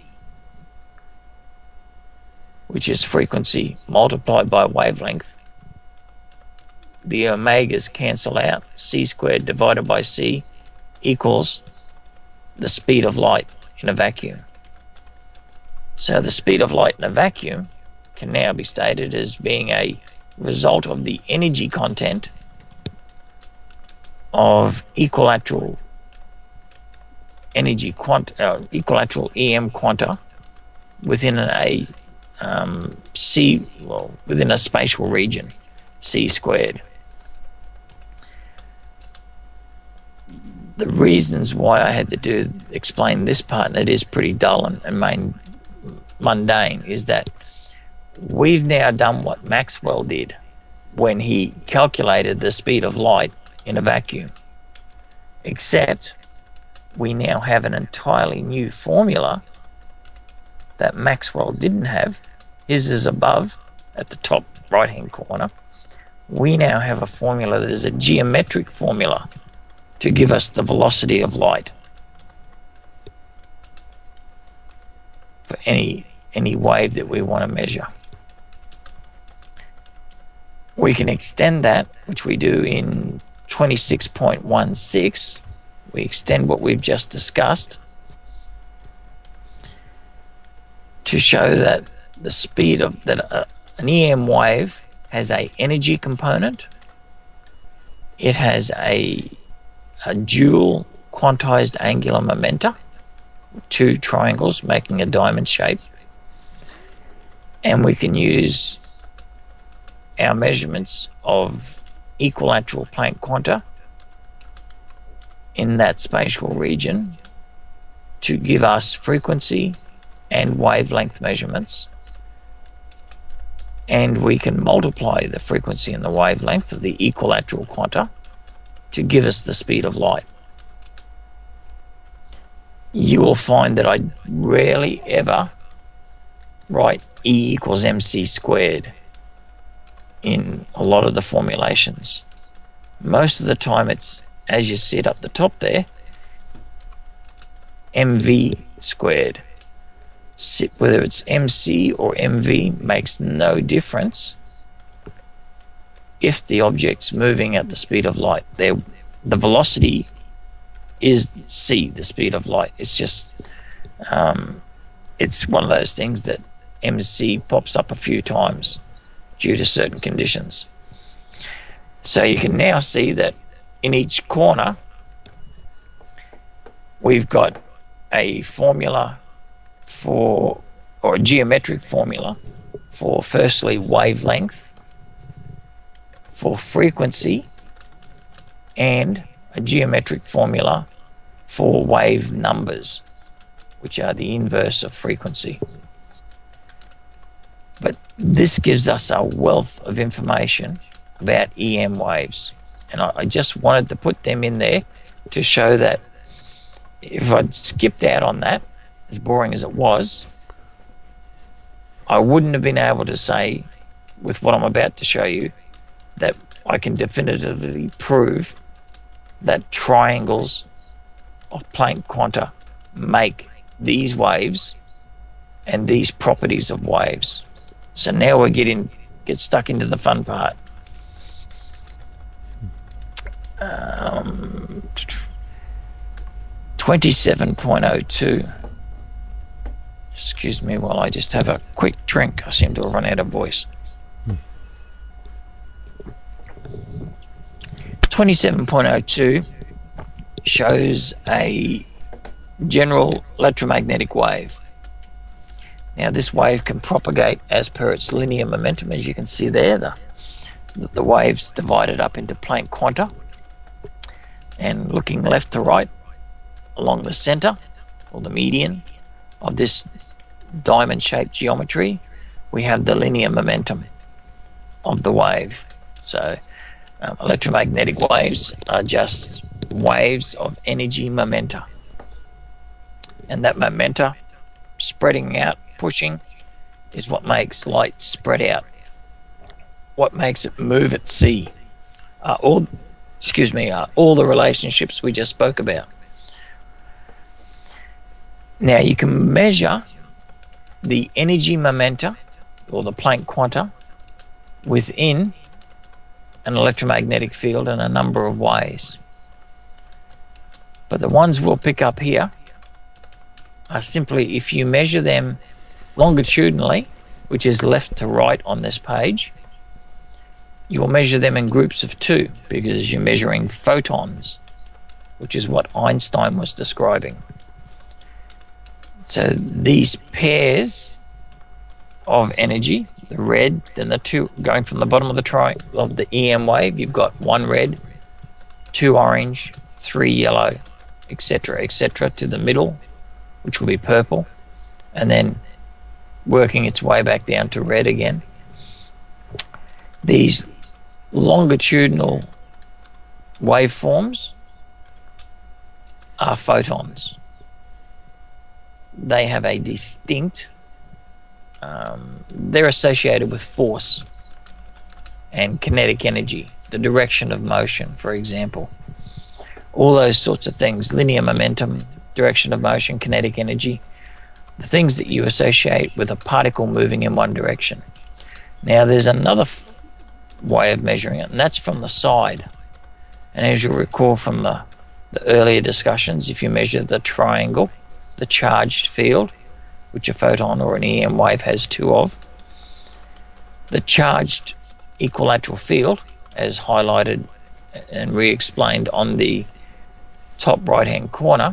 which is frequency multiplied by wavelength, the omegas cancel out. C squared divided by c equals the speed of light in a vacuum. So the speed of light in a vacuum can now be stated as being a result of the energy content of equilateral energy quant uh, equilateral E M quanta within a um, c well within a spatial region, c squared. The reasons why I had to do explain this part, and it is pretty dull and, and main, mundane, is that we've now done what Maxwell did when he calculated the speed of light in a vacuum, except we now have an entirely new formula that Maxwell didn't have. His is above at the top right hand corner. We now have a formula that is a geometric formula to give us the velocity of light for any any wave that we want to measure. We can extend that, which we do in twenty-six point one six. We extend what we've just discussed to show that the speed of that uh, an E M wave has a energy component. It has a, a dual quantized angular momenta, two triangles making a diamond shape, and we can use our measurements of equilateral Planck quanta in that spatial region to give us frequency and wavelength measurements, and we can multiply the frequency and the wavelength of the equilateral quanta to give us the speed of light. You will find that I rarely ever write E equals mc squared in a lot of the formulations. Most of the time it's, as you see it up the top there, mv squared. Whether it's mc or mv makes no difference if the object's moving at the speed of light. They're, the velocity is c, the speed of light. It's just um, it's one of those things that mc pops up a few times due to certain conditions. So you can now see that in each corner we've got a formula for, or a geometric formula for, firstly, wavelength, for frequency, and a geometric formula for wave numbers, which are the inverse of frequency. But this gives us a wealth of information about E M waves. And I, I just wanted to put them in there to show that if I'd skipped out on that, as boring as it was, I wouldn't have been able to say, with what I'm about to show you, that I can definitively prove that triangles of Planck quanta make these waves and these properties of waves. So now we're getting get stuck into the fun part. Um, twenty-seven point oh two. Excuse me while I just have a quick drink. I seem to have run out of voice. twenty-seven point oh two shows a general electromagnetic wave. Now this wave can propagate as per its linear momentum, as you can see there. The, the wave's divided up into Planck quanta. And looking left to right along the center, or the median, of this diamond-shaped geometry, we have the linear momentum of the wave. So um, electromagnetic waves are just waves of energy momenta. And that momenta spreading out, pushing, is what makes light spread out. What makes it move at c are all, excuse me, are all the relationships we just spoke about. Now you can measure the energy momenta, or the Planck quanta, within an electromagnetic field in a number of ways. But the ones we'll pick up here are simply, if you measure them longitudinally, which is left to right on this page, you'll measure them in groups of two, because you're measuring photons, which is what Einstein was describing. So these pairs of energy, the red, then the two, going from the bottom of the triangle of the E M wave, you've got one red, two orange, three yellow, et cetera, et cetera, to the middle, which will be purple, and then working its way back down to red again. These longitudinal waveforms are photons. They have a distinct, um, they're associated with force and kinetic energy, the direction of motion, for example. All those sorts of things, linear momentum, direction of motion, kinetic energy, the things that you associate with a particle moving in one direction. Now there's another f- way of measuring it, and that's from the side. And as you'll recall from the, the earlier discussions, if you measure the triangle, the charged field, which a photon or an E M wave has two of, the charged equilateral field, as highlighted and re-explained on the top right-hand corner,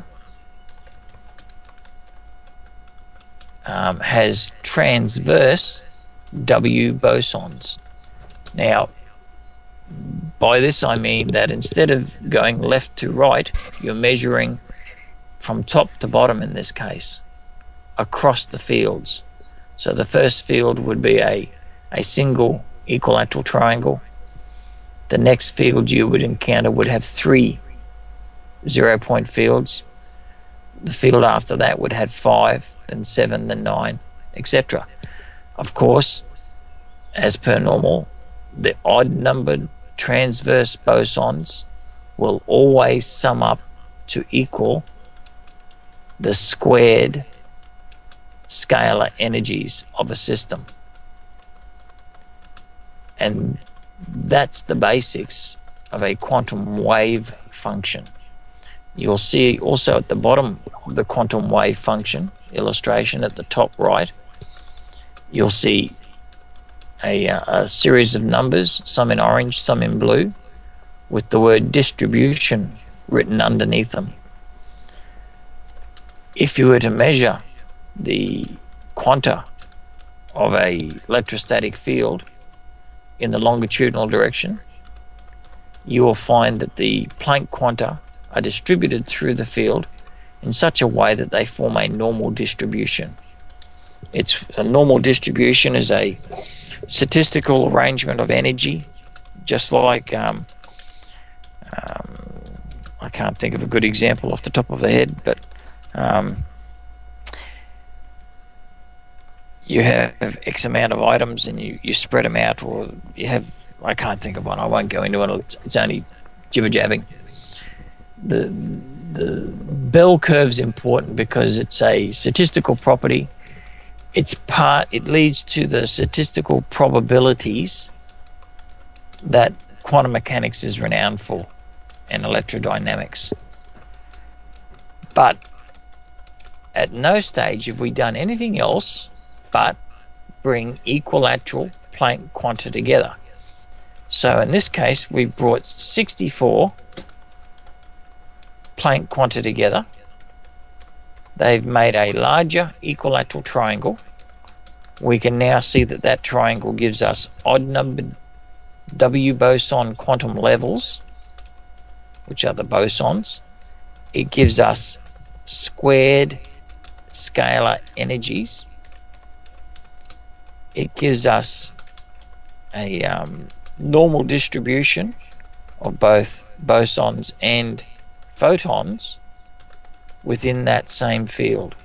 um, has transverse W bosons. Now, by this I mean that instead of going left to right, you're measuring from top to bottom in this case, across the fields. So the first field would be a, a single equilateral triangle. The next field you would encounter would have three zero-point fields. The field after that would have five, then seven, then nine, et cetera. Of course, as per normal, the odd-numbered transverse bosons will always sum up to equal the squared scalar energies of a system. And that's the basics of a quantum wave function. You'll see also at the bottom of the quantum wave function illustration at the top right, you'll see a, a series of numbers, some in orange, some in blue, with the word distribution written underneath them. If you were to measure the quanta of a electrostatic field in the longitudinal direction, you will find that the Planck quanta are distributed through the field in such a way that they form a normal distribution. It's a normal distribution is a statistical arrangement of energy, just like um, um, I can't think of a good example off the top of the head, but um, you have X amount of items and you, you spread them out, or you have, I can't think of one, I won't go into it, it's only jibber-jabbing. The, the bell curve's important because it's a statistical property. It's part, it leads to the statistical probabilities that quantum mechanics is renowned for and electrodynamics. But at no stage have we done anything else but bring equilateral Planck quanta together. So in this case, we've brought sixty-four Planck quanta together. They've made a larger equilateral triangle. We can now see that that triangle gives us odd-numbered W boson quantum levels, which are the bosons. It gives us squared scalar energies. It gives us a um, normal distribution of both bosons and photons within that same field.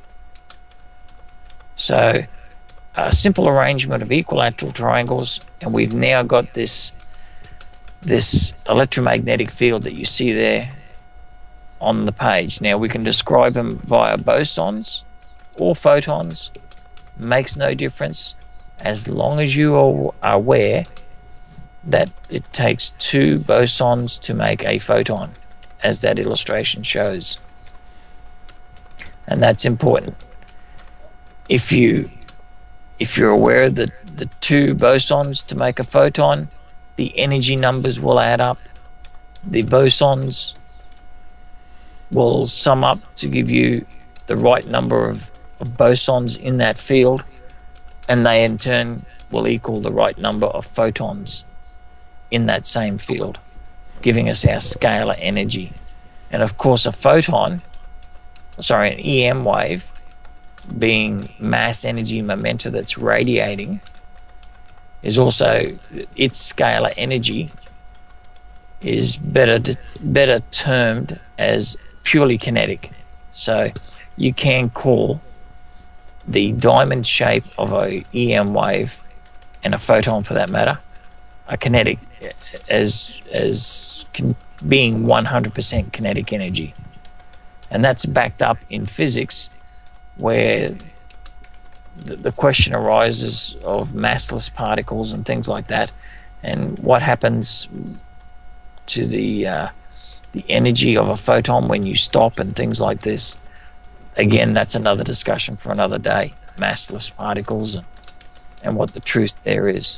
So a simple arrangement of equilateral triangles, and we've now got this this electromagnetic field that you see there on the page. Now we can describe them via bosons or photons, makes no difference as long as you are aware that it takes two bosons to make a photon, as that illustration shows. And that's important. If you if you're aware that the two bosons to make a photon, the energy numbers will add up. The bosons will sum up to give you the right number of, of bosons in that field, and they in turn will equal the right number of photons in that same field, giving us our scalar energy. And of course a photon, sorry, an E M wave, being mass, energy, momentum that's radiating, is also, its scalar energy is better better termed as purely kinetic. So you can call the diamond shape of a E M wave, and a photon for that matter, a kinetic, as as can, being one hundred percent kinetic energy. And that's backed up in physics, where the, the question arises of massless particles and things like that, and what happens to the uh, the energy of a photon when you stop and things like this. Again, that's another discussion for another day, massless particles and, and what the truth there is.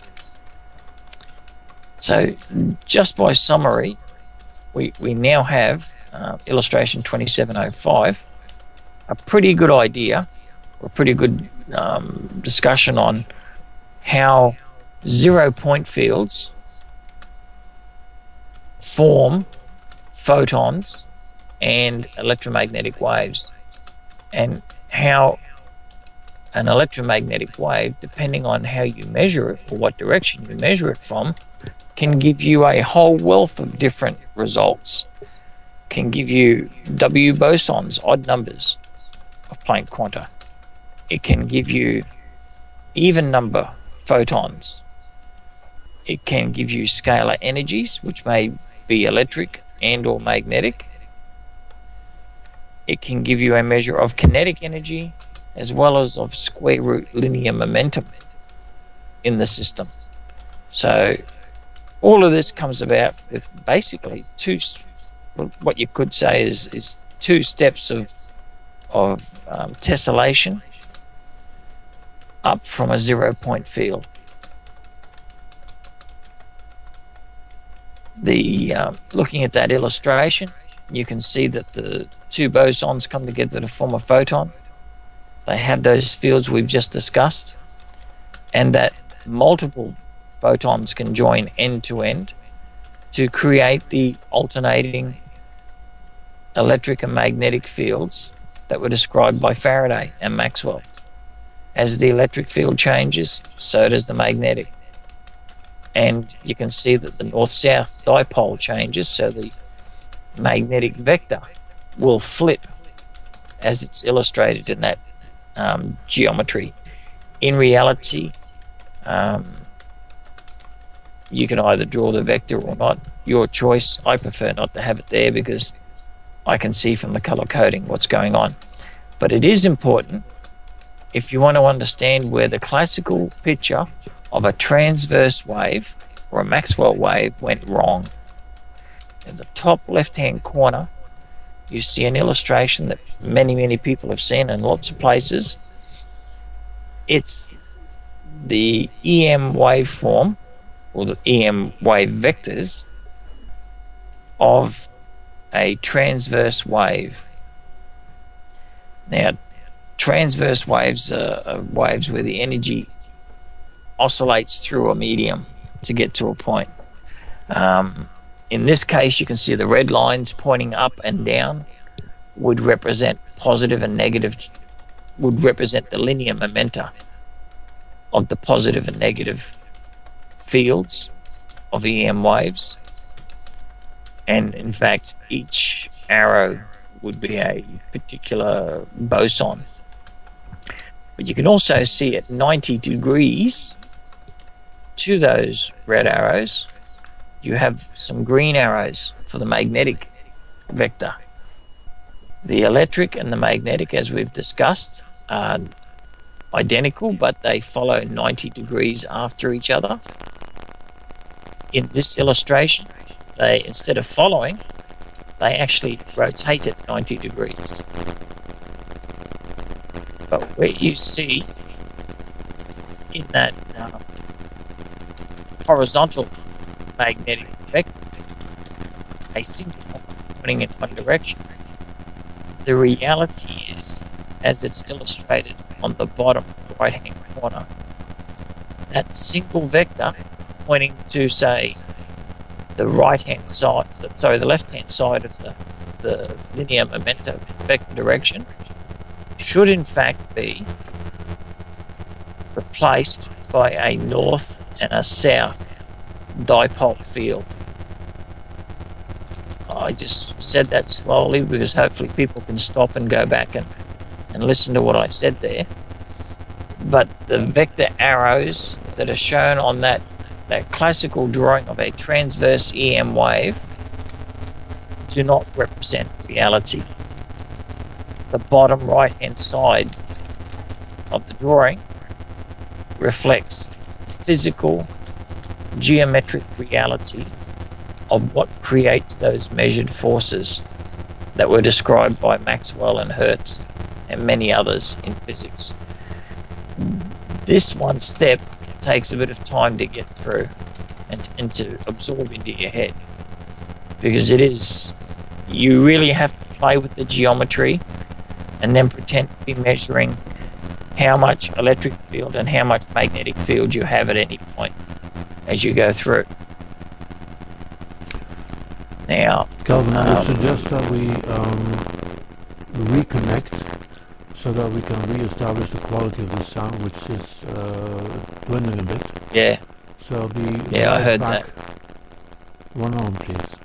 So just by summary, we, we now have uh, illustration twenty-seven oh five, a pretty good idea, or a pretty good um, discussion on how zero point fields form photons and electromagnetic waves, and how an electromagnetic wave, depending on how you measure it or what direction you measure it from, can give you a whole wealth of different results. Can give you W bosons, odd numbers of Planck quanta. It can give you even number photons. It can give you scalar energies, which may be electric and or magnetic. It can give you a measure of kinetic energy as well as of square root linear momentum in the system. So all of this comes about with basically two, what you could say is, is two steps of of um, tessellation up from a zero point field. The um, looking at that illustration, you can see that the two bosons come together to form a photon. They have those fields we've just discussed, and that multiple photons can join end to end to create the alternating electric and magnetic fields that were described by Faraday and Maxwell. As the electric field changes, so does the magnetic. And you can see that the north-south dipole changes, so the magnetic vector will flip as it's illustrated in that um, geometry. In reality, um, you can either draw the vector or not. Your choice. I prefer not to have it there because I can see from the color coding what's going on. But it is important if you want to understand where the classical picture of a transverse wave or a Maxwell wave went wrong. In the top left-hand corner, you see an illustration that many, many people have seen in lots of places. It's the E M waveform, or the E M wave vectors of a transverse wave. Now, transverse waves are, are waves where the energy oscillates through a medium to get to a point. Um, in this case, you can see the red lines pointing up and down would represent positive and negative, would represent the linear momenta of the positive and negative fields of E M waves. And in fact, each arrow would be a particular boson. But you can also see at ninety degrees to those red arrows, you have some green arrows for the magnetic vector. The electric and the magnetic, as we've discussed, are identical, but they follow ninety degrees after each other. In this illustration, they, instead of following, they actually rotate at ninety degrees. But where you see in that uh, horizontal magnetic vector a single one pointing in one direction, the reality is, as it's illustrated on the bottom right-hand corner, that single vector pointing to, say, the right-hand side, sorry, the left-hand side of the, the linear momentum vector direction should in fact be replaced by a north and a south dipole field. I just said that slowly because hopefully people can stop and go back and, and listen to what I said there. But the vector arrows that are shown on that that classical drawing of a transverse E M wave do not represent reality. The bottom right-hand side of the drawing reflects physical, geometric reality of what creates those measured forces that were described by Maxwell and Hertz and many others in physics. This one step takes a bit of time to get through and, and to absorb into your head, because it is, you really have to play with the geometry and then pretend to be measuring how much electric field and how much magnetic field you have at any point as you go through. Now, Calvin, I would um, suggest that we um, reconnect so that we can re-establish the quality of the sound, which is uh, dwindling a bit. yeah, So I'll be yeah, I right heard back. that. One moment, please.